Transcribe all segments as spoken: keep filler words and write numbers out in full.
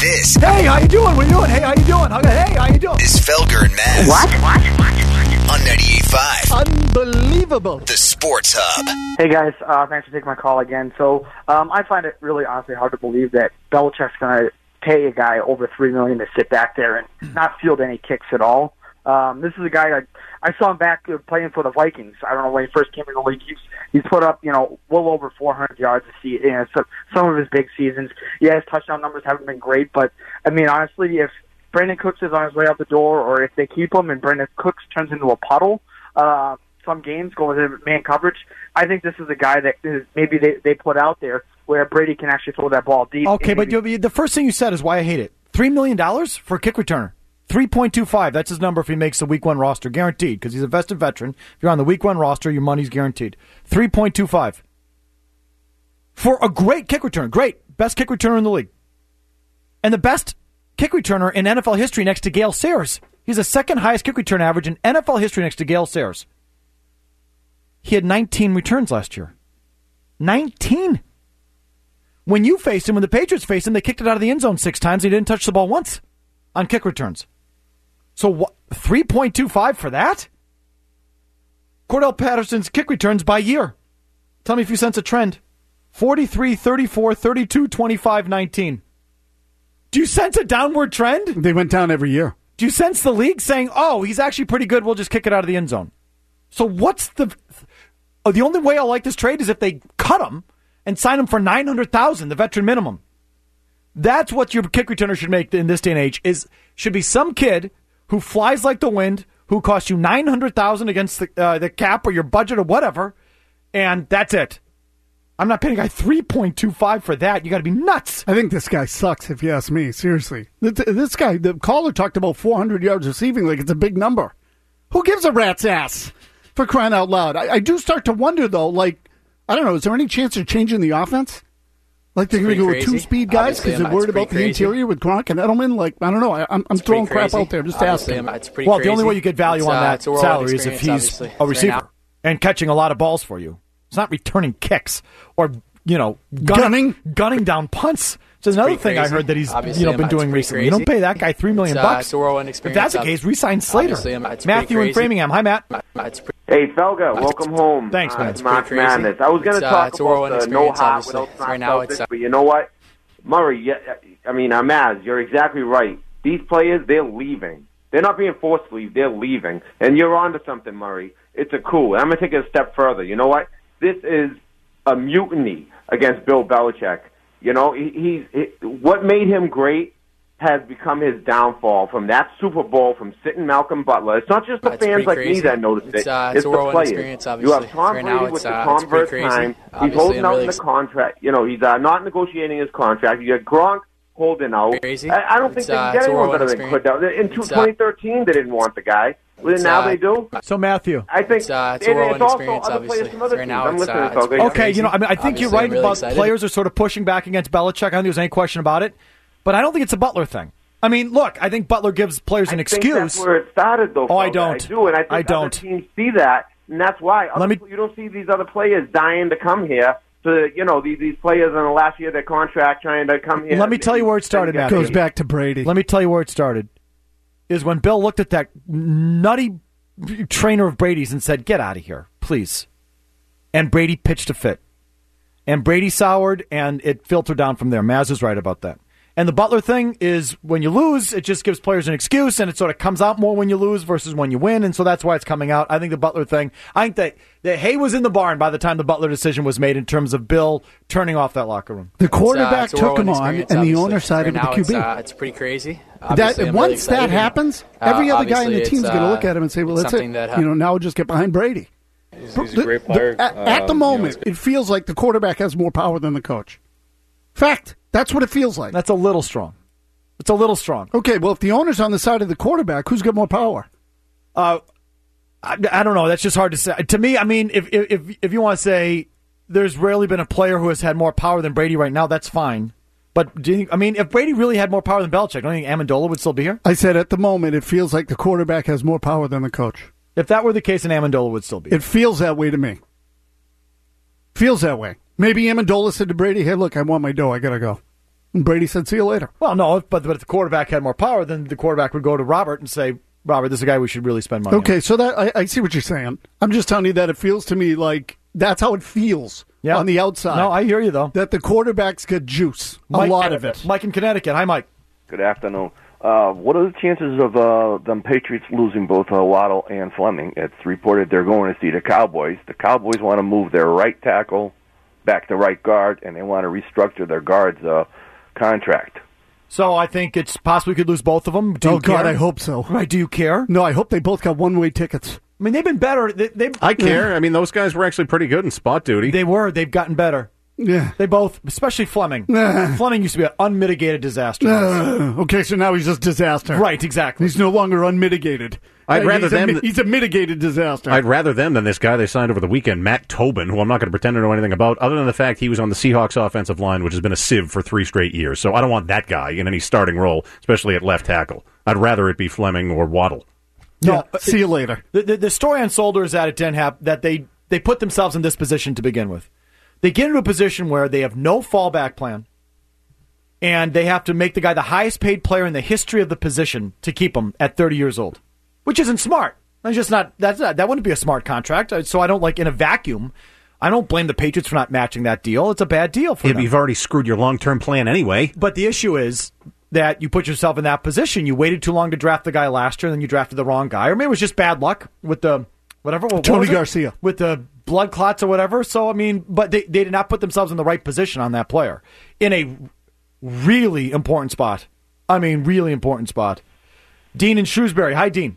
This. Hey, how you doing? What are you doing? Hey, how you doing? Hey, how you doing? Is Felger and Maz. What? What? On ninety-eight point five. Unbelievable. The Sports Hub. Hey, guys. Uh, thanks for taking my call again. So um, I find it really honestly hard to believe that Belichick's going to pay a guy over three million dollars to sit back there and not field any kicks at all. Um, this is a guy I, I saw him back playing for the Vikings. I don't know when he first came in the league. He's, he's put up, you know, well over four hundred yards a season. You know, so, some of his big seasons. Yeah, his touchdown numbers haven't been great, but I mean, honestly, if Brandon Cooks is on his way out the door, or if they keep him and Brandon Cooks turns into a puddle, uh, some games go into man coverage, I think this is a guy that is, maybe they, they put out there where Brady can actually throw that ball deep. Okay, but you, the first thing you said is why I hate it. three million dollars for a kick returner. three point two five. That's his number if he makes the week one roster. Guaranteed, because he's a vested veteran. If you're on the week one roster, your money's guaranteed. three point two five. For a great kick return. Great. Best kick returner in the league. And the best kick returner in N F L history next to Gale Sayers. He's the second highest kick return average in N F L history next to Gale Sayers. He had nineteen returns last year. nineteen. When you faced him, when the Patriots faced him, they kicked it out of the end zone six times. He didn't touch the ball once on kick returns. So what, three point two five for that? Cordell Patterson's kick returns by year. Tell me if you sense a trend. forty-three, thirty-four, thirty-two, twenty-five, nineteen. Do you sense a downward trend? They went down every year. Do you sense the league saying, oh, he's actually pretty good, we'll just kick it out of the end zone? So what's the... Oh, the only way I'll like this trade is if they cut him and sign him for nine hundred thousand dollars, the veteran minimum. That's what your kick returner should make in this day and age, is should be some kid who flies like the wind, who costs you nine hundred thousand dollars against the, uh, the cap or your budget or whatever, and that's it. I'm not paying a guy three point two five for that. You got to be nuts. I think this guy sucks, if you ask me. Seriously. This guy, the caller talked about four hundred yards receiving like it's a big number. Who gives a rat's ass, for crying out loud? I, I do start to wonder, though, like, I don't know, is there any chance of changing the offense? Like they're going to go with two-speed guys because they're worried about the crazy. interior with Gronk and Edelman? Like, I don't know. I, I'm, I'm throwing crap crazy. out there. Just obviously, asking. It's pretty well, crazy. the only way you get value it's, on uh, that salary is if he's obviously. a receiver right and catching a lot of balls for you. It's not returning kicks or, you know, gunning gunning, gunning down punts. It's another thing crazy. I heard that he's obviously, you know been doing recently. Crazy. You don't pay that guy three million it's, bucks. Uh, it's a whirlwind experience. If that's the case, re-sign Slater. Matthew in Framingham. Hi, Matt. It's pretty, hey, Felga, welcome home. Thanks, man. Uh, it's March Madness. I was going to talk uh, about the no heart without right now, it's, uh, but you know what? Murray, yeah, I mean, uh, Maz, you're exactly right. These players, they're leaving. They're not being forced to leave. They're leaving. And you're on to something, Murray. It's a coup. And I'm going to take it a step further. You know what? This is a mutiny against Bill Belichick. You know, he, he's he, what made him great has become his downfall from that Super Bowl, from sitting Malcolm Butler. It's not just the uh, fans like crazy. me that noticed it's, it. Uh, it's, it's the players. You have Tom right Brady now, with the uh, converse time. Obviously, he's holding I'm out really in the contract. You know, he's uh, not negotiating his contract. You got Gronk holding out. Crazy. I, I don't it's, think they uh, can get anyone better experience. than Cordell. In it's, twenty thirteen, they didn't want the guy. Well, now uh, they do. So, Matthew. I think it's, uh, it's, it, a it's also experience, other players from other right teams. now, I'm it's, listening, uh, folks. it's Okay, you know, I mean, I think Obviously, you're right I'm really about excited. players are sort of pushing back against Belichick. I don't think there's any question about it. But I don't think it's a Butler thing. I mean, look, I think Butler gives players an I excuse. think that's where it started, though. Oh, I Felga. don't. I do, and I think I other don't. teams see that, and that's why other, Let me- you don't see these other players dying to come here. To you know, these, these players in the last year of their contract trying to come here. Let me tell you where it started, It Matthew. goes back to Brady. Let me tell you where it started. Is when Bill looked at that nutty trainer of Brady's and said, get out of here, please. And Brady pitched a fit. And Brady soured, and it filtered down from there. Maz is right about that. And the Butler thing is when you lose, it just gives players an excuse, and it sort of comes out more when you lose versus when you win, and so that's why it's coming out. I think the Butler thing, I think that, that Hay was in the barn by the time the Butler decision was made in terms of Bill turning off that locker room. The quarterback it's, uh, took him on, and the owner sided right with the Q B. It's, uh, it's pretty crazy. That, I'm once really that happens, uh, every other guy in the obviously team's it's, going to uh, look at him and say, well, that's it. something that, uh, you know, now we'll just get behind Brady. He's, he's a great player. The, at, at the Um, moment, you know, it feels like the quarterback has more power than the coach. Fact. That's what it feels like. That's a little strong. It's a little strong. Okay, well, if the owner's on the side of the quarterback, who's got more power? Uh, I, I don't know. That's just hard to say. To me, I mean, if if if you want to say there's rarely been a player who has had more power than Brady right now, that's fine. But do you think, I mean, if Brady really had more power than Belichick, don't you think Amendola would still be here? I said at the moment, it feels like the quarterback has more power than the coach. If that were the case, then Amendola would still be here. It feels that way to me. Feels that way. Maybe Amendola said to Brady, hey, look, I want my dough. I got to go. And Brady said, see you later. Well, no, but, but if the quarterback had more power, then the quarterback would go to Robert and say, Robert, this is a guy we should really spend money Okay, on. so that I, I see what you're saying. I'm just telling you that it feels to me like that's how it feels Yeah. on the outside. No, I hear you, though. That the quarterbacks get juice, Mike, a lot of it. Mike in Connecticut. Hi, Mike. Good afternoon. Uh, what are the chances of uh, them Patriots losing both uh, Waddle and Fleming? It's reported they're going to see the Cowboys. The Cowboys want to move their right tackle back to right guard, and they want to restructure their guard's uh, contract. So I think it's possible we could lose both of them. Do Oh, you God, care? I hope so. Right, do you care? No, I hope they both got one-way tickets. I mean, they've been better. They, they've, I care. I mean, those guys were actually pretty good in spot duty. They were. They've gotten better. Yeah. They both, especially Fleming. Uh, Fleming used to be an unmitigated disaster. uh, okay, so now he's just disaster. Right, exactly. He's no longer unmitigated. I'd Uh, rather he's a them mi- th- he's a mitigated disaster. I'd rather them than this guy they signed over the weekend, Matt Tobin, who I'm not going to pretend to know anything about, other than the fact he was on the Seahawks offensive line, which has been a sieve for three straight years. So I don't want that guy in any starting role, especially at left tackle. I'd rather it be Fleming or Waddle. yeah, No, see you later. The, the, the story on Solder is that it didn't have, that they, they put themselves in this position to begin with. They get into a position where they have no fallback plan, and they have to make the guy the highest paid player in the history of the position to keep him at thirty years old, which isn't smart. That's just not, that's not, that wouldn't be a smart contract. So I don't like, in a vacuum, I don't blame the Patriots for not matching that deal. It's a bad deal for Yeah, them. but you've already screwed your long-term plan anyway. But the issue is that you put yourself in that position. You waited too long to draft the guy last year, and then you drafted the wrong guy. Or maybe it was just bad luck with the, whatever. What Tony was it? Garcia. With the blood clots or whatever. So, I mean, but they, they did not put themselves in the right position on that player in a really important spot. I mean, really important spot. Dean in Shrewsbury. Hi, Dean.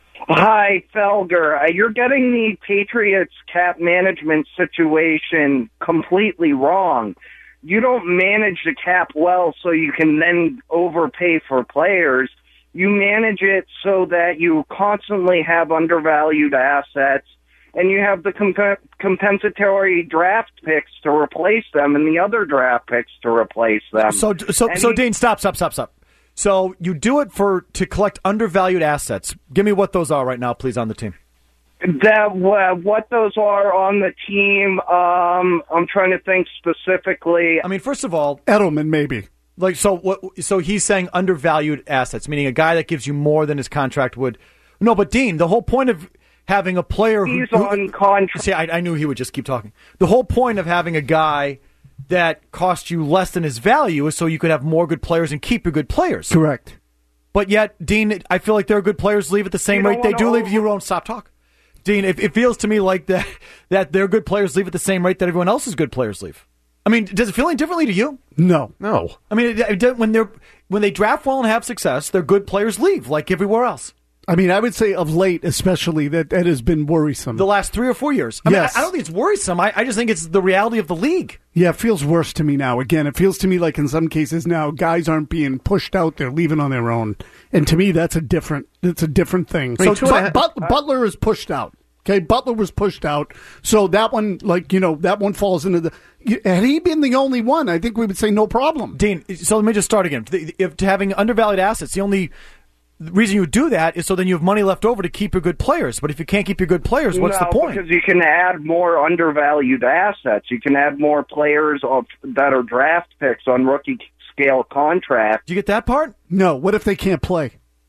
Hi, Felger. Uh, you're getting the Patriots cap management situation completely wrong. You don't manage the cap well so you can then overpay for players. You manage it so that you constantly have undervalued assets and you have the comp- compensatory draft picks to replace them and the other draft picks to replace them. So, so, And so, you- Dean, stop, stop, stop, stop. So you do it for to collect undervalued assets. Give me what those are right now, please, on the team. That uh, what those are on the team, um, I'm trying to think specifically. I mean, first of all, Edelman, maybe. like so. What? So he's saying undervalued assets, meaning a guy that gives you more than his contract would. No, but Dean, the whole point of having a player who, He's who on contract. See, I, I knew he would just keep talking. The whole point of having a guy that costs you less than his value is so you could have more good players and keep your good players. Correct. But yet, Dean, I feel like there are good players leave at the same You rate don't they wanna do leave. over- You won't stop talking. Dean, it, it feels to me like that that their good players leave at the same rate that everyone else's good players leave. I mean, does it feel any differently to you? No. No. I mean, it, it, when they're when they draft well and have success, their good players leave like everywhere else. I mean, I would say of late, especially, that that has been worrisome. The last three or four years. I Yes. mean, I, I don't think it's worrisome. I, I just think it's the reality of the league. Yeah, it feels worse to me now. Again, it feels to me like in some cases now guys aren't being pushed out; they're leaving on their own. And to me, that's a different. It's a different thing. I mean, So two and a But- half- But- Butler is pushed out. Okay, Butler was pushed out, so that one, like you know, that one falls into the. Had he been the only one, I think we would say no problem. Dean, so let me just start again. If to having undervalued assets, the only reason you do that is so then you have money left over to keep your good players. But if you can't keep your good players, what's no, the point? Because you can add more undervalued assets. You can add more players of, that are draft picks on rookie scale contracts. Do you get that part? No, what if they can't play?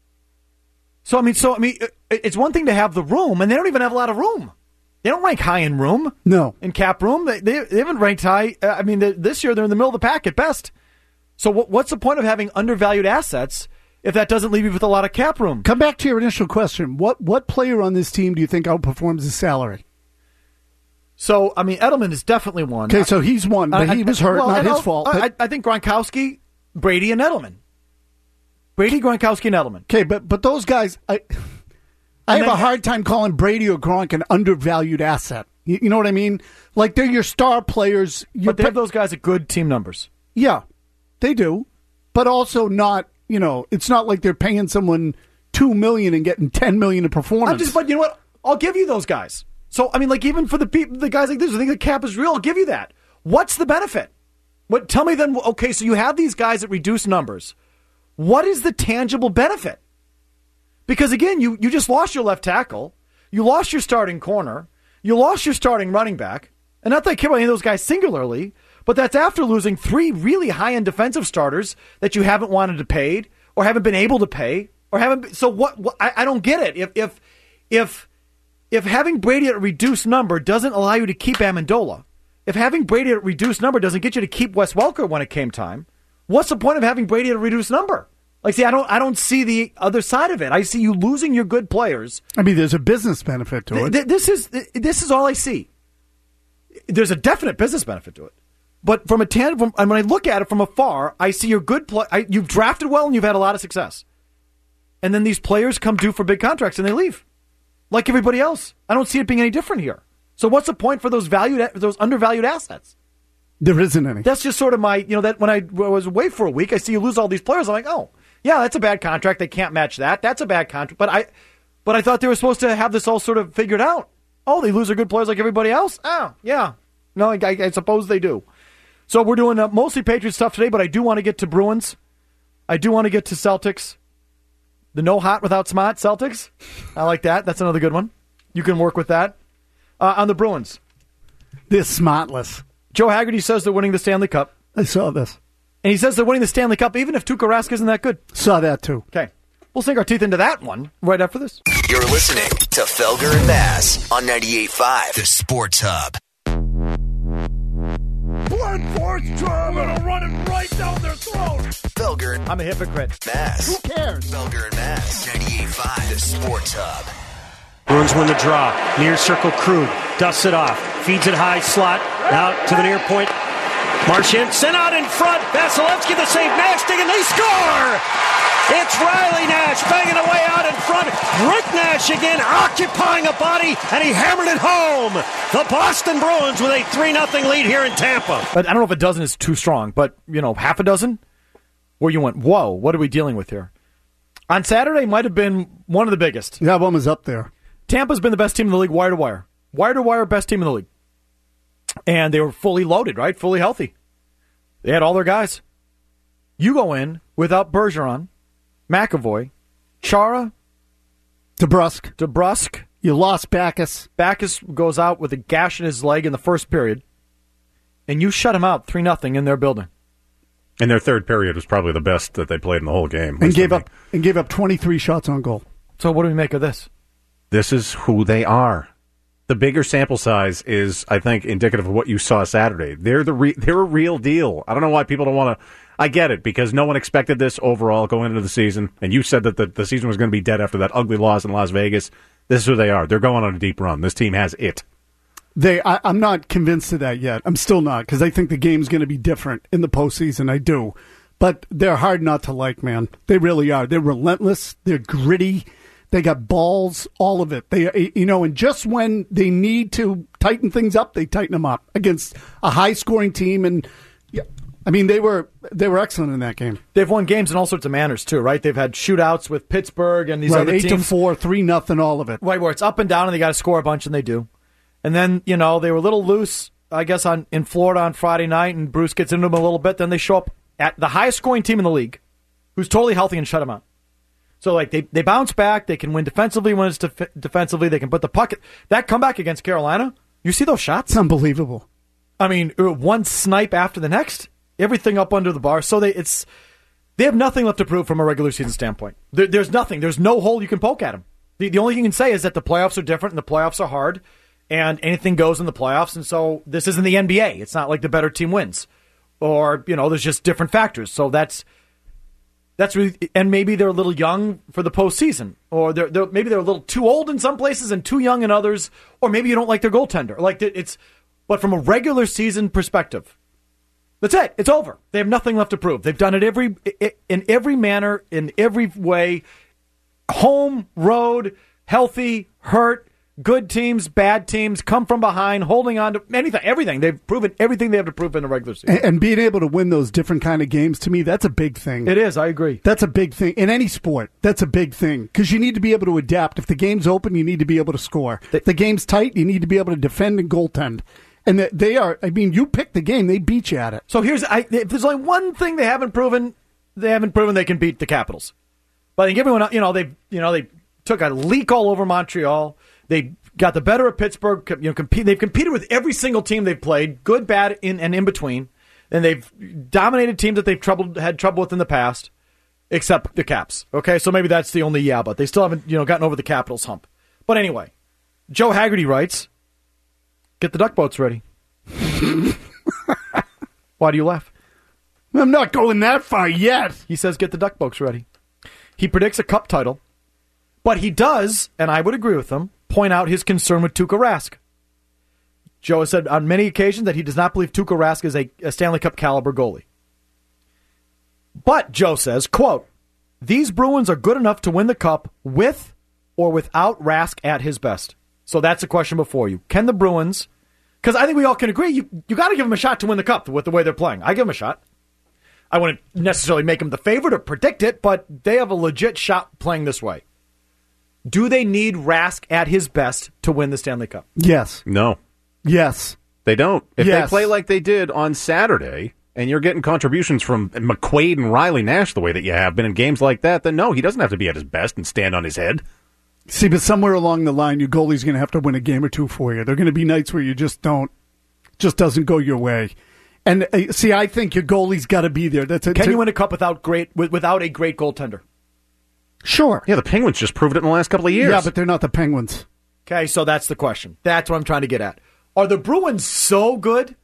So I mean, so I mean, it- it's one thing to have the room, and they don't even have a lot of room. They don't rank high in room. No. In cap room, they they, they haven't ranked high. Uh, I mean, they, this year they're in the middle of the pack at best. So what, what's the point of having undervalued assets if that doesn't leave you with a lot of cap room? Come back to your initial question. What what player on this team do you think outperforms his salary? So I mean, Edelman is definitely one. Okay, so he's one, but I- he I- was hurt, well, not and his I'll- fault. I, but- I think Gronkowski, Brady, and Edelman. Brady, Gronkowski, and Edelman. Okay, but but those guys, I I And have a then- hard time calling Brady or Gronk an undervalued asset. You, you know what I mean? Like they're your star players. You're But they have those guys at good team numbers. yeah, they do, but also not. You know, it's not like they're paying someone two million and getting ten million in performance. I'm just, but you know what? I'll give you those guys. So I mean, like even for the people, the guys like this, I think the cap is real. I'll give you that. What's the benefit? What? Tell me then. Okay, so you have these guys at reduced numbers. What is the tangible benefit? Because again, you you just lost your left tackle, you lost your starting corner, you lost your starting running back, and not that I care about any of those guys singularly, But that's after losing three really high-end defensive starters that you haven't wanted to pay or haven't been able to pay or haven't. So what? what I, I don't get it. If if if if having Brady at a reduced number doesn't allow you to keep Amendola, if having Brady at a reduced number doesn't get you to keep Wes Welker when it came time, what's the point of having Brady at a reduced number? Like, see, I don't, I don't see the other side of it. I see you losing your good players. I mean, there's a business benefit to it. Th- this is this is all I see. There's a definite business benefit to it, but from a tan- from, and when I look at it from afar, I see your good play. I, you've drafted well and you've had a lot of success, and then these players come due for big contracts and they leave, like everybody else. I don't see it being any different here. So what's the point for those valued, those undervalued assets? There isn't any. That's just sort of my, you know, that when I was away for a week, I see you lose all these players. I'm like, oh. Yeah, that's a bad contract. They can't match that. That's a bad contract. But I, but I thought they were supposed to have this all sort of figured out. Oh, they lose their good players like everybody else? Oh, yeah. No, I, I suppose they do. So we're doing uh, mostly Patriots stuff today, but I do want to get to Bruins. I do want to get to Celtics. The no hot without smart Celtics. I like that. That's another good one. You can work with that. Uh, on the Bruins. They're smartless. Joe Haggerty says they're winning the Stanley Cup. I saw this. And he says they're winning the Stanley Cup even if Tuukka Rask isn't that good. Saw that, too. Okay. We'll sink our teeth into that one right after this. You're listening to Felger and Bass on ninety-eight point five, The Sports Hub. Blood force drum, I'm gonna run it right down their throat. Felger and I'm a hypocrite. Bass. Who cares? Felger and Bass, ninety-eight point five, The Sports Hub. Bruins win the draw. Near circle, Krug dusts it off. Feeds it high, slot, out to the near point. Marchand sent out in front. Vasilevsky the save. Nash digging. They score! It's Riley Nash banging away out in front. Rick Nash again occupying a body, and he hammered it home. The Boston Bruins with a three nothing lead here in Tampa. But I don't know if a dozen is too strong, but, you know, half a dozen? Where you went, whoa, what are we dealing with here? On Saturday might have been one of the biggest. That one was up there. Tampa's been the best team in the league, wire to wire. Wire to wire, best team in the league. And they were fully loaded, right? Fully healthy. They had all their guys. You go in without Bergeron, McAvoy, Chara, DeBrusque. DeBrusque. You lost Backus. Backus goes out with a gash in his leg in the first period. And you shut him out three nothing in their building. And their third period was probably the best that they played in the whole game. And gave up and gave up twenty-three shots on goal. So what do we make of this? This is who they are. The bigger sample size is, I think, indicative of what you saw Saturday. They're the re- they're a real deal. I don't know why people don't want to. I get it, because no one expected this overall going into the season, and you said that the, the season was going to be dead after that ugly loss in Las Vegas. This is who they are. They're going on a deep run. This team has it. They, I, I'm not convinced of that yet. I'm still not, because I think the game's going to be different in the postseason. I do. But they're hard not to like, man. They really are. They're relentless. They're gritty. They got balls, all of it. They, you know, and just when they need to tighten things up, they tighten them up against a high-scoring team. And yeah, I mean, they were they were excellent in that game. They've won games in all sorts of manners too, right? They've had shootouts with Pittsburgh and these right, other eight teams. Eight to four, three nothing, all of it. Right, where it's up and down, and they got to score a bunch, and they do. And then, you know, they were a little loose, I guess, on in Florida on Friday night, and Bruce gets into them a little bit. Then they show up at the highest-scoring team in the league, who's totally healthy, and shut them out. So, like, they, they bounce back. They can win defensively when it's def- defensively. They can put the puck. That comeback against Carolina, you see those shots? It's unbelievable. I mean, one snipe after the next, everything up under the bar. So they it's they have nothing left to prove from a regular season standpoint. There, there's nothing. There's no hole you can poke at them. The, the only thing you can say is that the playoffs are different and the playoffs are hard, and anything goes in the playoffs. And so this isn't the N B A. It's not like the better team wins, or you know, there's just different factors. So that's. That's really, and maybe they're a little young for the postseason, or they're, they're maybe they're a little too old in some places and too young in others, or maybe you don't like their goaltender. Like it's, but from a regular season perspective, that's it. It's over. They have nothing left to prove. They've done it every in every manner, in every way. Home, road, healthy, hurt, good teams, bad teams, come from behind, holding on to anything, everything. They've proven everything they have to prove in the regular season. And, and being able to win those different kind of games, to me, that's a big thing. It is, I agree. That's a big thing. In any sport, that's a big thing. Because you need to be able to adapt. If the game's open, you need to be able to score. If the game's tight, you need to be able to defend and goaltend. And they are, I mean, you pick the game, they beat you at it. So here's, I, if there's only one thing they haven't proven, they haven't proven they can beat the Capitals. But I think everyone, you know, they, you know, they took a leak all over Montreal. They got the better of Pittsburgh. You know, compete. They've competed with every single team they've played, good, bad, in, and in between. and they've dominated teams that they've troubled, had trouble with in the past, except the Caps. Okay, so maybe that's the only yeah, but they still haven't, you know, gotten over the Capitals hump. But anyway, Joe Haggerty writes, "Get the duck boats ready." Why do you laugh? I'm not going that far yet. He says, "Get the duck boats ready." He predicts a cup title, but he does, and I would agree with him, point out his concern with Tuukka Rask. Joe has said on many occasions that he does not believe Tuukka Rask is a, a Stanley Cup caliber goalie. But Joe says, quote, "These Bruins are good enough to win the cup with or without Rask at his best." So that's a question before you. Can the Bruins, because I think we all can agree, you, you got to give them a shot to win the cup with the way they're playing. I give them a shot. I wouldn't necessarily make them the favorite or predict it, but they have a legit shot playing this way. Do they need Rask at his best to win the Stanley Cup? Yes. No. Yes. They don't. If yes. they play like they did on Saturday, and you're getting contributions from McQuaid and Riley Nash the way that you have been in games like that, then no, he doesn't have to be at his best and stand on his head. See, but somewhere along the line, your goalie's going to have to win a game or two for you. There are going to be nights where you just don't, just doesn't go your way. And uh, see, I think your goalie's got to be there. That's a, Can to, you win a cup without great without a great goaltender? Sure. Yeah, the Penguins just proved it in the last couple of years. Yeah, but they're not the Penguins. Okay, so that's the question. That's what I'm trying to get at. Are the Bruins so good?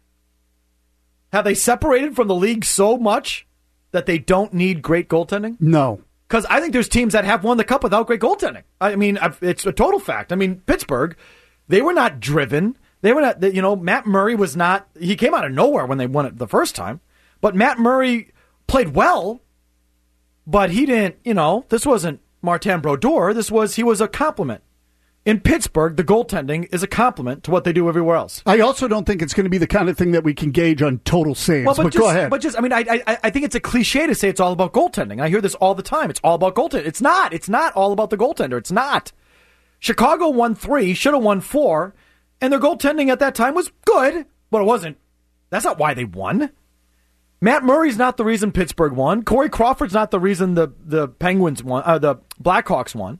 Have they separated from the league so much that they don't need great goaltending? No. Because I think there's teams that have won the cup without great goaltending. I mean, I've, it's a total fact. I mean, Pittsburgh, they were not driven. They were not, you know, Matt Murray was not, he came out of nowhere when they won it the first time. But Matt Murray played well, but he didn't, you know, this wasn't Martin Brodeur. This was, he was a compliment. In Pittsburgh, the goaltending is a compliment to what they do everywhere else. I also don't think it's going to be the kind of thing that we can gauge on total saves. Well, but, but just, go ahead. But just, I mean, I, I I think it's a cliche to say it's all about goaltending. I hear this all the time. It's all about goaltending. It's not. It's not all about the goaltender. It's not. Chicago won three, should have won four, and their goaltending at that time was good, but it wasn't. That's not why they won. Matt Murray's not the reason Pittsburgh won. Corey Crawford's not the reason the, the Penguins won, uh, the Blackhawks won.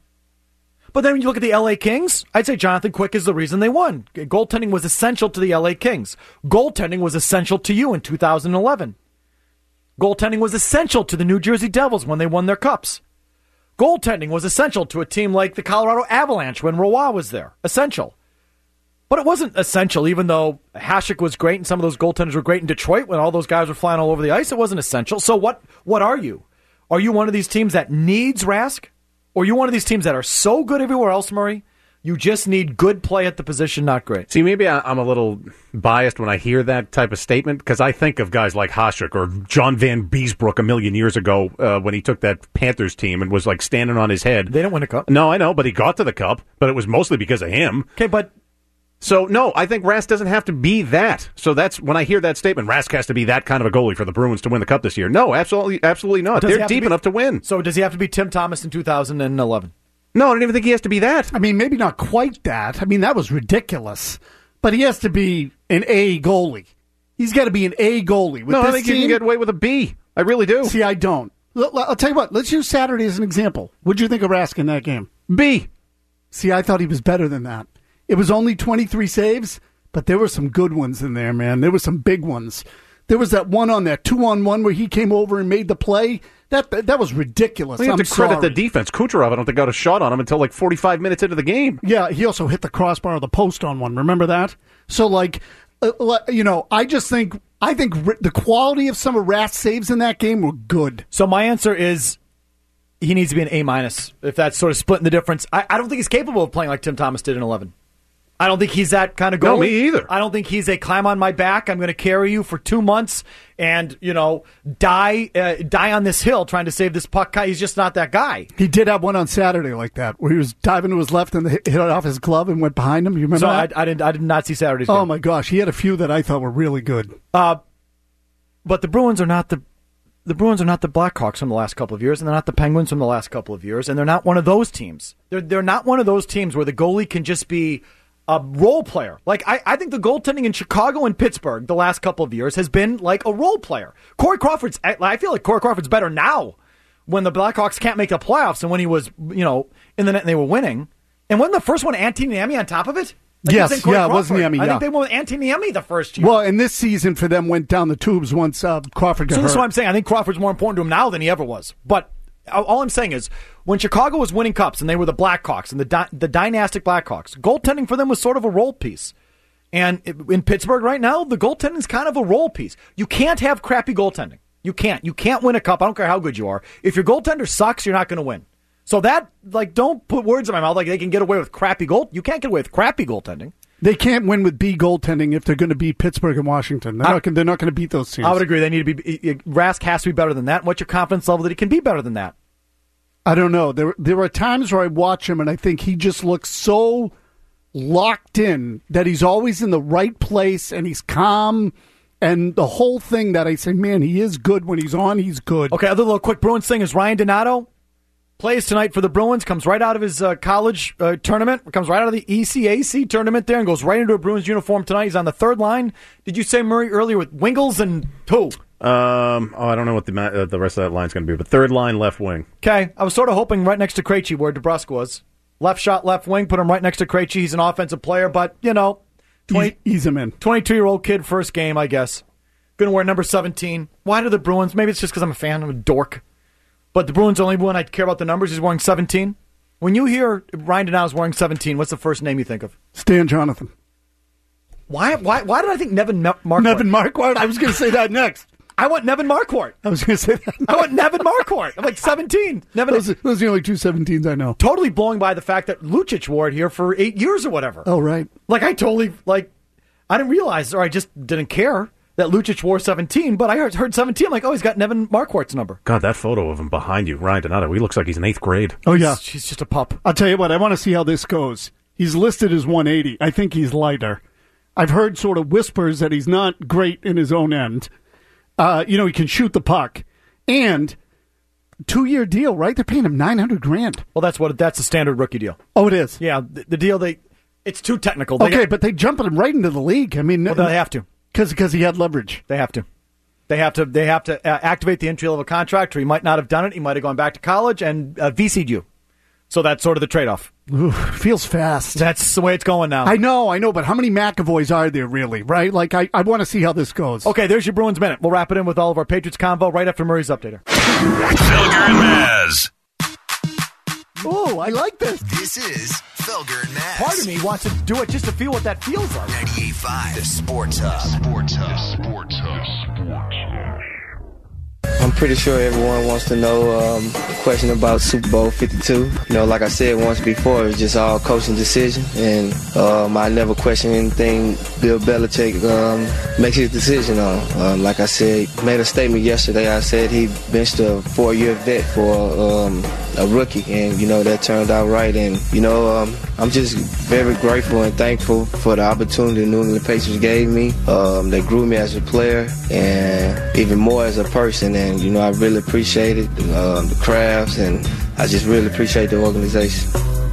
But then when you look at the L A Kings, I'd say Jonathan Quick is the reason they won. Goaltending was essential to the L A Kings. Goaltending was essential to you in two thousand eleven. Goaltending was essential to the New Jersey Devils when they won their cups. Goaltending was essential to a team like the Colorado Avalanche when Roy was there. Essential. But it wasn't essential, even though Hasek was great and some of those goaltenders were great in Detroit when all those guys were flying all over the ice. It wasn't essential. So what, what are you? Are you one of these teams that needs Rask? Or are you one of these teams that are so good everywhere else, Murray, you just need good play at the position, not great? See, maybe I, I'm a little biased when I hear that type of statement, because I think of guys like Hasek or John Van Beesbrook a million years ago uh, when he took that Panthers team and was like standing on his head. They didn't win a cup. No, I know, but he got to the cup, but it was mostly because of him. Okay, but... So, no, I think Rask doesn't have to be that. So that's when I hear that statement, Rask has to be that kind of a goalie for the Bruins to win the cup this year. No, absolutely absolutely not. Does They're deep be, enough to win. So does he have to be Tim Thomas in two thousand eleven? No, I don't even think he has to be that. I mean, maybe not quite that. I mean, that was ridiculous. But he has to be an A goalie. He's got to be an A goalie. With no, this I think team, you can get away with a B. I really do. See, I don't. I'll tell you what. Let's use Saturday as an example. What'd you think of Rask in that game? B. See, I thought he was better than that. It was only twenty-three saves. But there were some good ones in there, man. There were some big ones. There was that one on that two-on-one where he came over and made the play. That that, that was ridiculous. Well, you have I'm to credit sorry. the defense. Kucherov, I don't think, got a shot on him until like forty-five minutes into the game. Yeah, he also hit the crossbar of the post on one. Remember that? So, like, uh, you know, I just think I think the quality of some of Rask's saves in that game were good. So my answer is he needs to be an A minus. If that's sort of splitting the difference, I, I don't think he's capable of playing like Tim Thomas did in eleven. I don't think he's that kind of goalie. No, me either. I don't think he's a climb on my back. I'm going to carry you for two months and, you know, die uh, die on this hill trying to save this puck. He's just not that guy. He did have one on Saturday like that, where he was diving to his left and hit it off his glove and went behind him. You remember so that? I, I, didn't, I did not see Saturday's game. Oh, my gosh. He had a few that I thought were really good. Uh, but the Bruins are not the the Bruins are not the Blackhawks from the last couple of years, and they're not the Penguins from the last couple of years, and they're not one of those teams. They're they're not one of those teams where the goalie can just be a role player. Like, I, I think the goaltending in Chicago and Pittsburgh the last couple of years has been like a role player. Corey Crawford's, I feel like Corey Crawford's better now when the Blackhawks can't make the playoffs and when he was, you know, in the net and they were winning. And wasn't the first one Antti Niemi on top of it? Like, Yes, it's in Corey yeah, it was Crawford. Niemi, I yeah. think they went with Antti Niemi the first year. Well, and this season for them went down the tubes once uh, Crawford got So this is hurt. what I'm saying. I think Crawford's more important to him now than he ever was. But all I'm saying is, when Chicago was winning cups and they were the Blackhawks and the dy- the dynastic Blackhawks, goaltending for them was sort of a role piece. And in Pittsburgh right now, the goaltending is kind of a role piece. You can't have crappy goaltending. You can't. You can't win a cup. I don't care how good you are. If your goaltender sucks, you're not going to win. So that, like, don't put words in my mouth like they can get away with crappy goal. You can't get away with crappy goaltending. They can't win with B goaltending if they're going to beat Pittsburgh and Washington. They're I, not. They're not going to beat those teams. I would agree. They need to be. Rask has to be better than that. What's your confidence level that he can be better than that? I don't know. There, there are times where I watch him and I think he just looks so locked in that he's always in the right place and he's calm and the whole thing that I say, man, he is good when he's on. He's good. Okay. Other little quick Bruins thing is Ryan Donato plays tonight for the Bruins. Comes right out of his uh, college uh, tournament. Comes right out of the E C A C tournament there and goes right into a Bruins uniform tonight. He's on the third line. Did you say Murray earlier with Wingles and who? Um, oh, I don't know what the ma- uh, the rest of that line's going to be, but third line left wing. Okay, I was sort of hoping right next to Krejci where DeBrusque was. Left shot, left wing, put him right next to Krejci. He's an offensive player, but, you know, twenty, ease him in. twenty-two-year-old kid, first game, I guess. Going to wear number seventeen. Why do the Bruins, maybe it's just because I'm a fan, I'm a dork, but the Bruins only one I care about the numbers. He's wearing seventeen. When you hear Ryan Donato's wearing seventeen, what's the first name you think of? Stan Jonathan. Why Why? Why did I think Nevin Mar- Marquardt? Nevin Marquardt? I was going to say that next. I want Nevin Marquardt. I was going to say that. I want Nevin Marquardt. I'm like seventeen. Nevin, those, those are the only two seventeens I know. Totally blowing by the fact that Lucic wore it here for eight years or whatever. Oh, right. Like, I totally, like, I didn't realize, or I just didn't care that Lucic wore seventeen, but I heard, heard seventeen. I'm like, oh, he's got Nevin Marquardt's number. God, that photo of him behind you, Ryan Donato, he looks like he's in eighth grade. Oh, yeah. He's, he's just a pup. I'll tell you what, I want to see how this goes. He's listed as one eighty. I think he's lighter. I've heard sort of whispers that he's not great in his own end. Uh, you know, he can shoot the puck. And two-year deal, right? They're paying him nine hundred grand. Well, that's what that's a standard rookie deal. Oh, it is? Yeah, the, the deal, they it's too technical. They Okay, got, but they jumped him right into the league. I mean, well, they have to. Because he had leverage. They have to. They have to They have to uh, activate the entry-level contract, or he might not have done it. He might have gone back to college and uh, V C'd you. So that's sort of the trade-off. Ooh, feels fast. That's the way it's going now. I know, I know, but how many McAvoys are there really, right? Like, I, I want to see how this goes. Okay, there's your Bruins Minute. We'll wrap it in with all of our Patriots convo right after Murray's updater. Felger and Maz. Oh, I like this. This is Felger and Maz. Part of me wants to do it just to feel what that feels like. ninety-eight point five, the Sports Hub. Sports Hub. Sports Hub. Sports Hub. I'm pretty sure everyone wants to know um, a question about Super Bowl fifty-two. You know, like I said once before, it's just all coaching decision, and um, I never question anything Bill Belichick um, makes his decision on. Um, like I said, made a statement yesterday. I said he benched a four-year vet for um, a rookie, and you know that turned out right. And you know, um, I'm just very grateful and thankful for the opportunity the New England Patriots gave me. Um, they grew me as a player and even more as a person. And you know, I really appreciate it, uh, the crafts, and I just really appreciate the organization.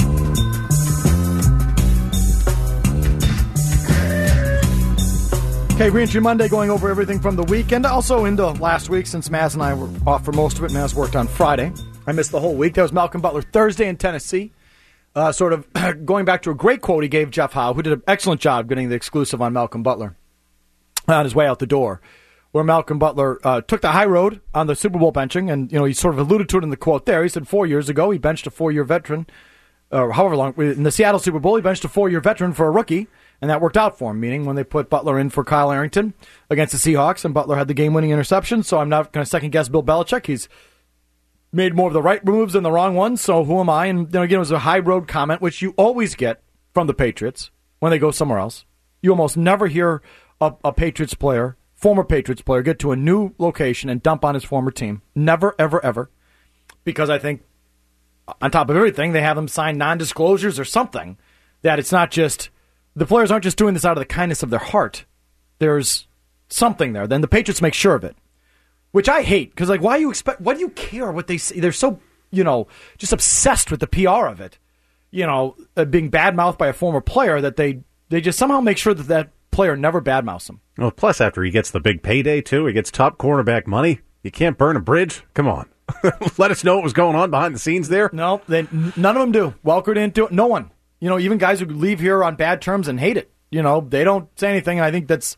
Okay, Reentry Monday, going over everything from the weekend, also into last week since Maz and I were off for most of it. Maz worked on Friday. I missed the whole week. That was Malcolm Butler Thursday in Tennessee. Uh, sort of going back to a great quote he gave Jeff Howe, who did an excellent job getting the exclusive on Malcolm Butler on his way out the door, where Malcolm Butler uh, took the high road on the Super Bowl benching, and you know he sort of alluded to it in the quote there. He said four years ago he benched a four-year veteran, or however long, in the Seattle Super Bowl he benched a four-year veteran for a rookie, and that worked out for him, meaning when they put Butler in for Kyle Arrington against the Seahawks, and Butler had the game-winning interception, so I'm not going to second-guess Bill Belichick. He's made more of the right moves than the wrong ones, so who am I? And you know, again, it was a high-road comment, which you always get from the Patriots when they go somewhere else. You almost never hear a, a Patriots player, former Patriots player, get to a new location and dump on his former team. Never, ever, ever. Because I think, on top of everything, they have them sign non-disclosures or something, that it's not just, the players aren't just doing this out of the kindness of their heart. There's something there. Then the Patriots make sure of it. Which I hate, because, like, why do you expect, why do you care what they say? They're so, you know, just obsessed with the P R of it. You know, uh, being badmouthed by a former player, that they, they just somehow make sure that that player never badmouths them. Well, plus after he gets the big payday, too, he gets top cornerback money. You can't burn a bridge? Come on. Let us know what was going on behind the scenes there. No, they, none of them do. Welker didn't do it. No one. You know, even guys who leave here on bad terms and hate it. You know, they don't say anything, and I think that's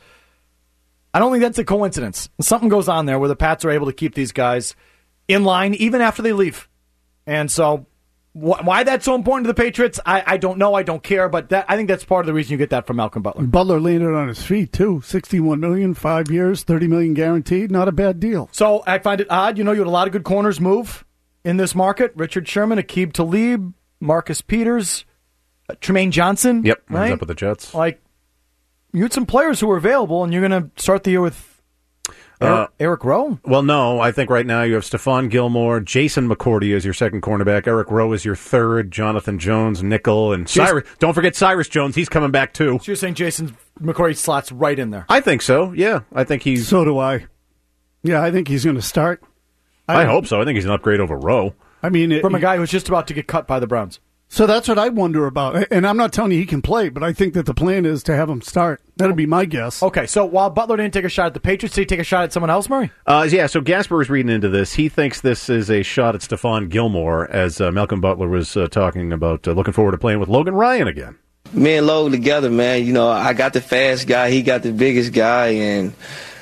I don't think that's a coincidence. Something goes on there where the Pats are able to keep these guys in line even after they leave. And so wh- why that's so important to the Patriots, I, I don't know. I don't care. But that, I think that's part of the reason you get that from Malcolm Butler. Butler landed on his feet, too. sixty-one million dollars, five years, thirty million dollars guaranteed. Not a bad deal. So I find it odd. You know, you had a lot of good corners move in this market. Richard Sherman, Aqib Talib, Marcus Peters, uh, Tremaine Johnson. Yep, right? ends up with the Jets. Like, you had some players who were available, and you're going to start the year with Eric, uh, Eric Rowe? Well, no. I think right now you have Stephon Gilmore, Jason McCourty as your second cornerback, Eric Rowe is your third, Jonathan Jones, nickel, and Jason, Cyrus. Don't forget Cyrus Jones. He's coming back, too. So you're saying Jason McCourty slots right in there? I think so, yeah. I think he's... So do I. Yeah, I think he's going to start. I, I hope so. I think he's an upgrade over Rowe. I mean... It, From a guy who was just about to get cut by the Browns. So that's what I wonder about. And I'm not telling you he can play, but I think that the plan is to have him start. That'd be my guess. Okay, so while Butler didn't take a shot at the Patriots, did he take a shot at someone else, Murray? Uh, yeah, so Gasper was reading into this. He thinks this is a shot at Stephon Gilmore, as uh, Malcolm Butler was uh, talking about uh, looking forward to playing with Logan Ryan again. Me and Logan together, man, you know, I got the fast guy, he got the biggest guy, and...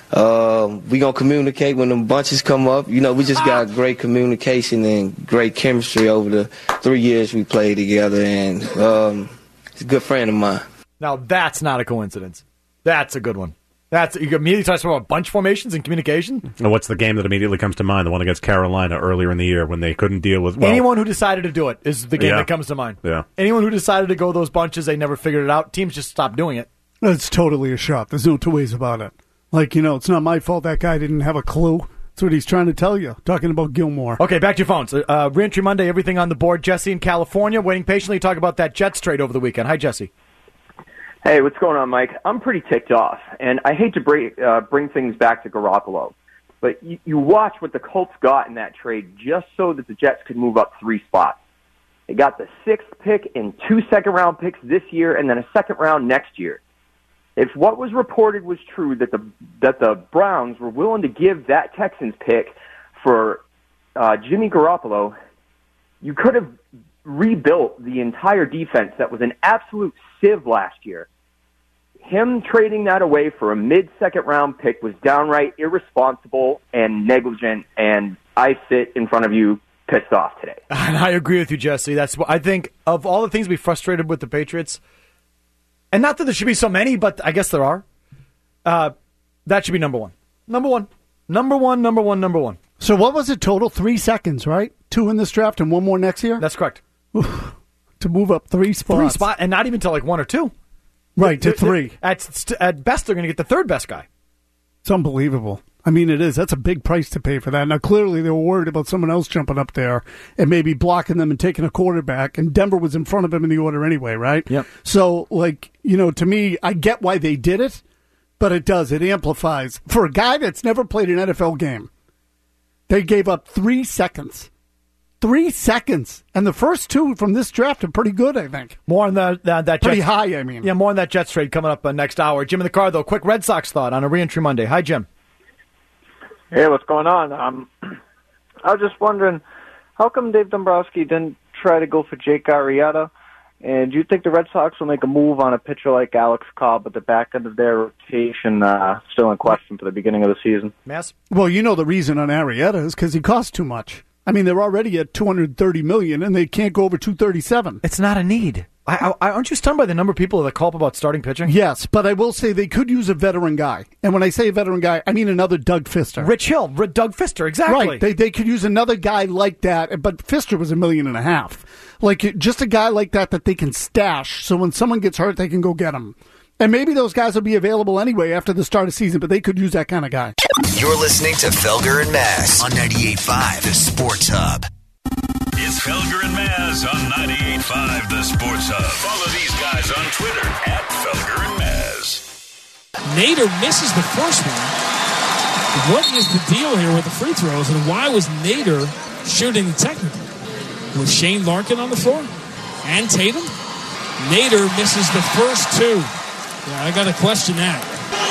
Uh, we gonna communicate when them bunches come up. You know, we just got great communication and great chemistry over the three years we played together, and um, he's a good friend of mine. Now that's not a coincidence. That's a good one. That's you immediately talk about bunch formations and communication. Now, what's the game that immediately comes to mind? The one against Carolina earlier in the year when they couldn't deal with well, anyone who decided to do it is the game yeah. that comes to mind. Yeah. Anyone who decided to go those bunches, they never figured it out. Teams just stopped doing it. It's totally a shot. There's no two ways about it. Like, you know, it's not my fault that guy didn't have a clue. That's what he's trying to tell you, talking about Gilmore. Okay, back to your phones. Uh, Reentry Monday, everything on the board. Jesse in California, waiting patiently to talk about that Jets trade over the weekend. Hi, Jesse. Hey, what's going on, Mike? I'm pretty ticked off, and I hate to bring, uh, bring things back to Garoppolo, but you, you watch what the Colts got in that trade just so that the Jets could move up three spots. They got the sixth pick and two second-round picks this year and then a second round next year. If what was reported was true, that the that the Browns were willing to give that Texans pick for uh, Jimmy Garoppolo, you could have rebuilt the entire defense that was an absolute sieve last year. Him trading that away for a mid-second round pick was downright irresponsible and negligent, and I sit in front of you pissed off today. And I agree with you, Jesse. That's what I think of all the things we frustrated with the Patriots. And not that there should be so many, but I guess there are. Uh, that should be number one. Number one. Number one, number one, number one. So what was it total? Three seconds, right? Two in this draft and one more next year? That's correct. Oof. To move up three spots. Three spot, and not even to like one or two. Right, to they're, three. They're, at, at best, they're going to get the third best guy. It's unbelievable. I mean, it is. That's a big price to pay for that. Now, clearly, they were worried about someone else jumping up there and maybe blocking them and taking a quarterback, and Denver was in front of him in the order anyway, right? Yep. So, like, you know, to me, I get why they did it, but it does. It amplifies. For a guy that's never played an N F L game, they gave up three seconds. Three seconds. And the first two from this draft are pretty good, I think. More on the, that, that Pretty Jets, high, I mean. Yeah, more on that Jets trade coming up uh, next hour. Jim in the car, though. Quick Red Sox thought on a Reentry Monday. Hi, Jim. Hey, what's going on? Um, I was just wondering, how come Dave Dombrowski didn't try to go for Jake Arrieta? And do you think the Red Sox will make a move on a pitcher like Alex Cobb at the back end of their rotation, uh, still in question for the beginning of the season? Mass? Well, you know the reason on Arrieta is because he costs too much. I mean, they're already at two hundred thirty million dollars, and they can't go over two thirty-seven. It's not a need. I, I, aren't you stunned by the number of people that call up about starting pitching? Yes, but I will say they could use a veteran guy. And when I say a veteran guy, I mean another Doug Fister. Rich Hill, R- Doug Fister, exactly. Right, they, they could use another guy like that, but Fister was a million and a half. Like, just a guy like that that they can stash, so when someone gets hurt, they can go get him. And maybe those guys will be available anyway after the start of the season, but they could use that kind of guy. You're listening to Felger and Mazz on ninety-eight point five, The Sports Hub. It's Felger and Mazz on ninety-eight point five, The Sports Hub. Follow these guys on Twitter at Felger and Mazz. Nader misses the first one. What is the deal here with the free throws, and why was Nader shooting the technical? Was Shane Larkin on the floor? And Tatum? Nader misses the first two. Yeah, I got to question that.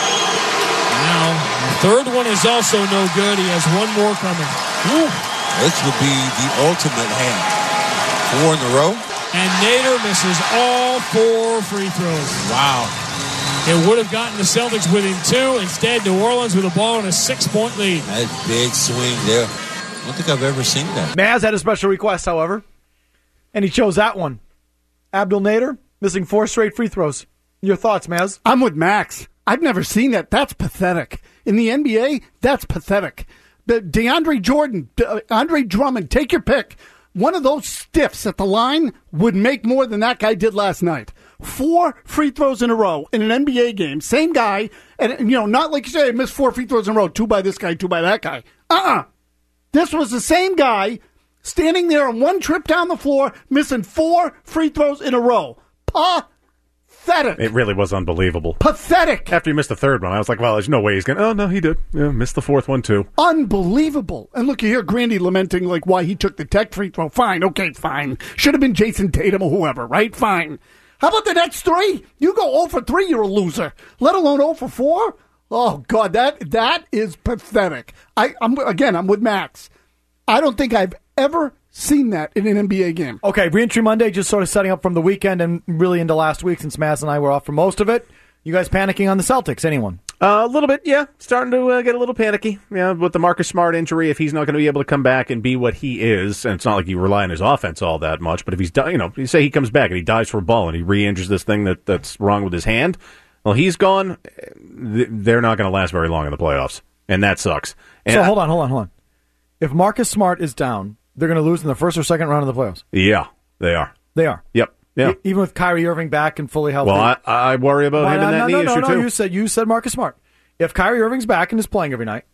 Now, the third one is also no good. He has one more coming. Woo. This would be the ultimate hand. Four in a row. And Nader misses all four free throws. Wow. It would have gotten the Celtics within two. Instead, New Orleans with a ball and a six-point lead. That's big swing there. I don't think I've ever seen that. Maz had a special request, however, and he chose that one. Abdel Nader missing four straight free throws. Your thoughts, Maz? I'm with Max. I've never seen that. That's pathetic. In the N B A, that's pathetic. The DeAndre Jordan, De- Andre Drummond, take your pick. One of those stiffs at the line would make more than that guy did last night. Four free throws in a row in an N B A game. Same guy. And, you know, not like you say, missed four free throws in a row. Two by this guy, two by that guy. Uh-uh. This was the same guy standing there on one trip down the floor, missing four free throws in a row. Pathetic. It really was unbelievable. Pathetic. After he missed the third one, I was like, well, there's no way he's going to. Oh, no, he did. Yeah, missed the fourth one, too. Unbelievable. And look, you hear Grandy lamenting like why he took the tech free throw. Fine. Okay, fine. Should have been Jason Tatum or whoever, right? Fine. How about the next three? You go zero for three, you're a loser. Let alone zero for four? Oh, God, that that is pathetic. I, I'm Again, I'm with Max. I don't think I've ever seen that in an N B A game. Okay, Reentry Monday, just sort of setting up from the weekend and really into last week since Maz and I were off for most of it. You guys panicking on the Celtics? Anyone? Uh, a little bit, yeah. Starting to uh, get a little panicky. Yeah, with the Marcus Smart injury, if he's not going to be able to come back and be what he is, and it's not like you rely on his offense all that much, but if he's, you know, you say he comes back and he dives for a ball and he re-injures this thing that, that's wrong with his hand, well, he's gone. They're not going to last very long in the playoffs, and that sucks. And so hold on, hold on, hold on. If Marcus Smart is down, they're going to lose in the first or second round of the playoffs. Yeah, they are. They are. Yep. Yeah. E- even with Kyrie Irving back and fully healthy. Well, I, I worry about Why, him in no, that no, knee no, issue, no, too. no, you said, you said Marcus Smart. If Kyrie Irving's back and is playing every night,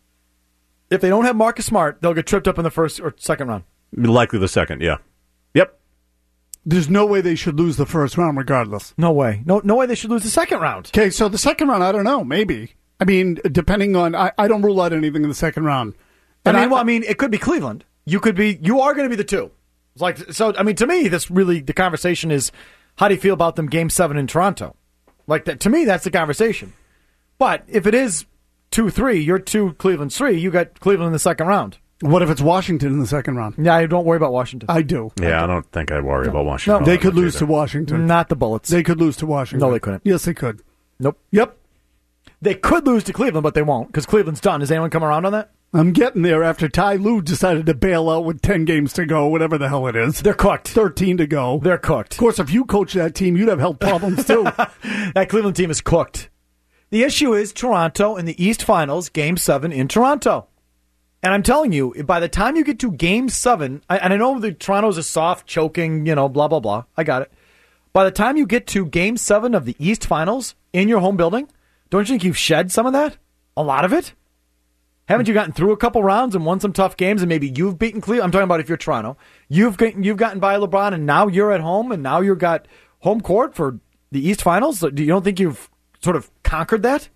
if they don't have Marcus Smart, they'll get tripped up in the first or second round. Likely the second, yeah. Yep. There's no way they should lose the first round regardless. No way. No no way they should lose the second round. Okay, so the second round, I don't know, maybe. I mean, depending on, I, I don't rule out anything in the second round. And I mean, I, well, I mean, it could be Cleveland. You could be, you are going to be the two. It's like, so, I mean, to me, this really, the conversation is, how do you feel about them game seven in Toronto? Like, that, to me, that's the conversation. But if it is two three, you're two, Cleveland's three, you got Cleveland in the second round. What if it's Washington in the second round? Yeah, I don't worry about Washington. I do. Yeah, I, I don't think I'd worry no. about Washington. No, they could lose either. to Washington. Not the Bullets. They could lose to Washington. No, they couldn't. Yes, they could. Nope. Yep. They could lose to Cleveland, but they won't, because Cleveland's done. Has anyone come around on that? I'm getting there after Ty Lue decided to bail out with ten games to go, whatever the hell it is. They're cooked. thirteen to go. They're cooked. Of course, if you coach that team, you'd have health problems, too. That Cleveland team is cooked. The issue is Toronto in the East Finals, Game seven in Toronto. And I'm telling you, by the time you get to Game seven, I, and I know the Toronto's a soft, choking, you know, blah, blah, blah. I got it. By the time you get to Game seven of the East Finals in your home building, don't you think you've shed some of that? A lot of it? Haven't you gotten through a couple rounds and won some tough games, and maybe you've beaten Cleveland? I'm talking about if you're Toronto. You've got, you've gotten by LeBron, and now you're at home, and now you've got home court for the East Finals. Do you don't think you've sort of conquered that?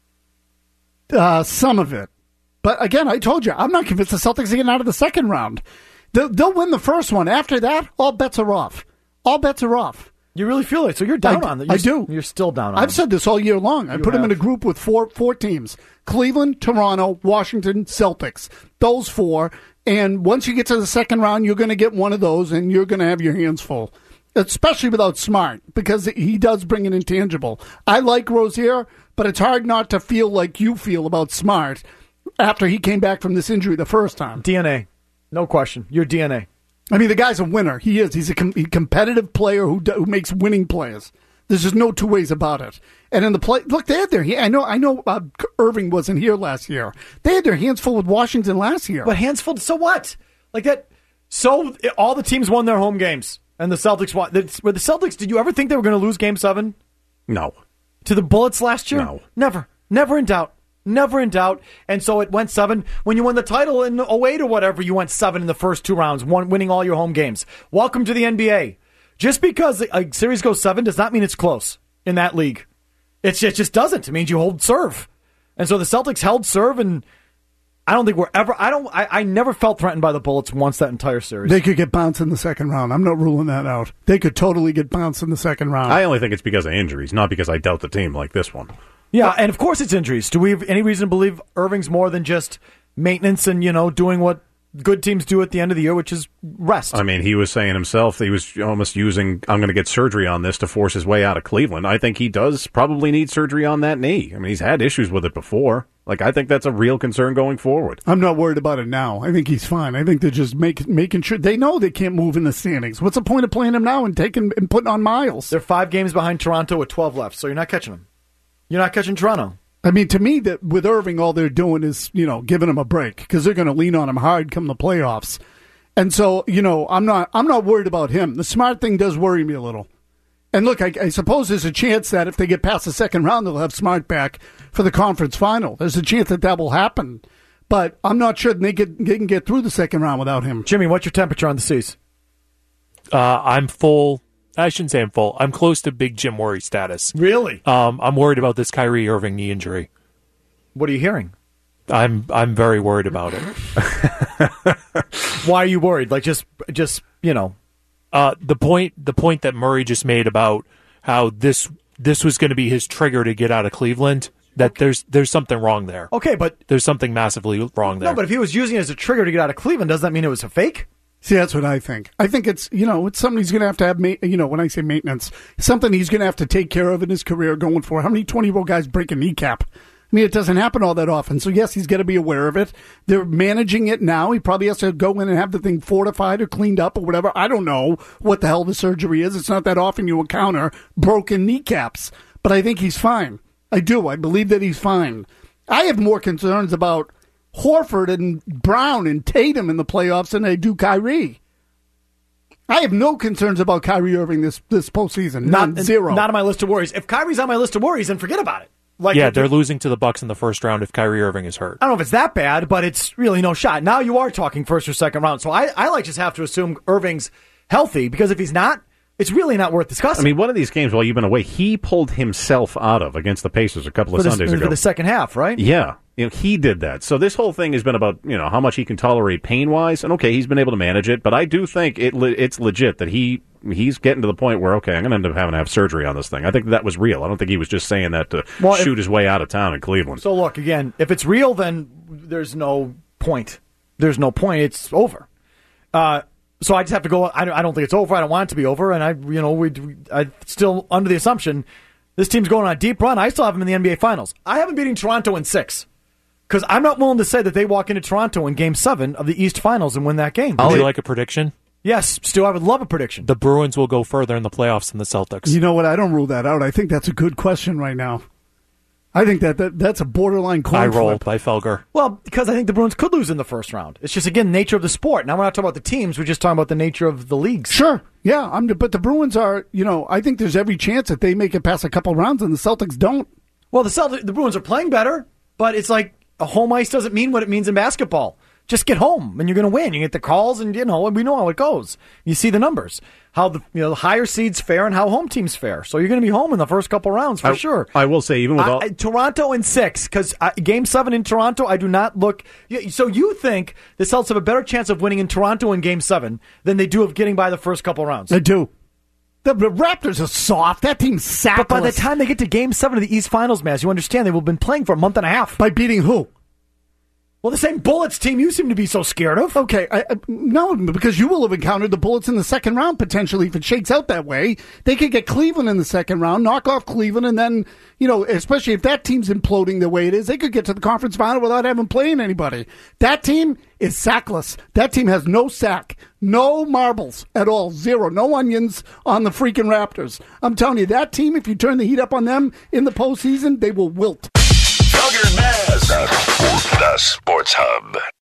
Uh, some of it. But again, I told you, I'm not convinced the Celtics are getting out of the second round. They'll, they'll win the first one. After that, all bets are off. All bets are off. You really feel it. So you're down I, on it. I do. You're still down on it. I've said this all year long. I You put them have. in a group with four four teams. Cleveland, Toronto, Washington, Celtics. Those four. And once you get to the second round, you're going to get one of those, and you're going to have your hands full. Especially without Smart, because he does bring an intangible. I like Rozier, but it's hard not to feel like you feel about Smart after he came back from this injury the first time. D N A. No question. Your D N A. I mean, the guy's a winner. He is. He's a com- competitive player who, do- who makes winning plays. There's just no two ways about it. And in the play, look, they had their. I know. I know. Uh, Irving wasn't here last year. They had their hands full with Washington last year. But hands full. So what? Like that. So all the teams won their home games, and the Celtics won. The, the Celtics. Did you ever think they were going to lose Game Seven? No. To the Bullets last year? No. Never. Never in doubt. Never in doubt. And so it went seven. When you won the title in oh eight or whatever, you went seven in the first two rounds, one, winning all your home games. Welcome to the N B A. Just because a series goes seven does not mean it's close in that league. It's, it just doesn't. It means you hold serve. And so the Celtics held serve, and I don't think we're ever, I don't, I, I never felt threatened by the Bullets once that entire series. They could get bounced in the second round. I'm not ruling that out. They could totally get bounced in the second round. I only think it's because of injuries, not because I doubt the team like this one. Yeah, and of course it's injuries. Do we have any reason to believe Irving's more than just maintenance and, you know, doing what good teams do at the end of the year, which is rest. I mean, he was saying himself he was almost using, I'm going to get surgery on this to force his way out of Cleveland. I think he does probably need surgery on that knee. I mean, he's had issues with it before. Like, I think that's a real concern going forward. I'm not worried about it now. I think he's fine. I think they're just make, making sure. They know they can't move in the standings. What's the point of playing him now and taking and putting on Miles? They're five games behind Toronto with twelve left, so you're not catching them. You're not catching Toronto. I mean, to me, that with Irving, all they're doing is, you know, giving him a break because they're going to lean on him hard come the playoffs. And so, you know, I'm not I'm not worried about him. The Smart thing does worry me a little. And look, I, I suppose there's a chance that if they get past the second round, they'll have Smart back for the conference final. There's a chance that that will happen. But I'm not sure they, get, they can get through the second round without him. Jimmy, what's your temperature on the C's? Uh, I'm full. I shouldn't say I'm full. I'm close to Big Jim worry status. Really? Um, I'm worried about this Kyrie Irving knee injury. What are you hearing? I'm I'm very worried about it. Why are you worried? Like just just you know, uh, the point the point that Murray just made about how this this was going to be his trigger to get out of Cleveland. That okay. there's there's something wrong there. Okay, but there's something massively wrong there. No, but if he was using it as a trigger to get out of Cleveland, does that mean it was a fake? See, that's what I think. I think it's, you know, it's something he's going to have to have, ma- you know, when I say maintenance, something he's going to have to take care of in his career going forward. How many twenty-year-old guys break a kneecap? I mean, it doesn't happen all that often. So, yes, he's got to be aware of it. They're managing it now. He probably has to go in and have the thing fortified or cleaned up or whatever. I don't know what the hell the surgery is. It's not that often you encounter broken kneecaps. But I think he's fine. I do. I believe that he's fine. I have more concerns about Horford and Brown and Tatum in the playoffs than I do Kyrie. I have no concerns about Kyrie Irving this this postseason. Not None, zero. Not on my list of worries. If Kyrie's on my list of worries, then forget about it. Like, yeah, they're losing to the Bucks in the first round if Kyrie Irving is hurt. I don't know if it's that bad, but it's really no shot. Now you are talking first or second round. So I, I like just have to assume Irving's healthy, because if he's not, it's really not worth discussing. I mean, one of these games while you've been away, he pulled himself out of against the Pacers a couple of for the, Sundays ago. For the second half, right? Yeah. You know, he did that. So this whole thing has been about, you know, how much he can tolerate pain-wise. And, okay, he's been able to manage it. But I do think it it's legit that he he's getting to the point where, okay, I'm going to end up having to have surgery on this thing. I think that was real. I don't think he was just saying that to well, shoot if, his way out of town in Cleveland. So, look, again, if it's real, then there's no point. There's no point. It's over. Uh, so I just have to go. I don't, I don't think it's over. I don't want it to be over. And I, you know, we, I still under the assumption this team's going on a deep run. I still have them in the N B A Finals. I haven't beaten Toronto in six. Because I'm not willing to say that they walk into Toronto in Game seven of the East Finals and win that game. Would you like a prediction? Yes, Stu, I would love a prediction. The Bruins will go further in the playoffs than the Celtics. You know what? I don't rule that out. I think that's a good question right now. I think that, that that's a borderline coin I roll flip. by Felger. Well, because I think the Bruins could lose in the first round. It's just, again, nature of the sport. Now we're not talking about the teams. We're just talking about the nature of the leagues. Sure. Yeah, I'm, but the Bruins are, you know, I think there's every chance that they make it past a couple rounds and the Celtics don't. Well, the Celtics, the Bruins are playing better, but it's like, a home ice doesn't mean what it means in basketball. Just get home, and you're going to win. You get the calls, and you know, and we know how it goes. You see the numbers, how the you know the higher seeds fare and how home teams fare. So you're going to be home in the first couple rounds for I, sure. I will say, even with all I, Toronto in six, because Game Seven in Toronto, I do not look. So you think the Celtics have a better chance of winning in Toronto in Game Seven than they do of getting by the first couple rounds? I do. The Raptors are soft. That team's sackless. But by the time they get to Game Seven of the East Finals, Maz, you understand they've been playing for a month and a half. By beating who? Well, the same Bullets team you seem to be so scared of. Okay, I, I, no, because you will have encountered the Bullets in the second round, potentially, if it shakes out that way. They could get Cleveland in the second round, knock off Cleveland, and then, you know, especially if that team's imploding the way it is, they could get to the conference final without having playing anybody. That team is sackless. That team has no sack, no marbles at all, zero, no onions on the freaking Raptors. I'm telling you, that team, if you turn the heat up on them in the postseason, they will wilt. Felger and Maz, the Sports Hub.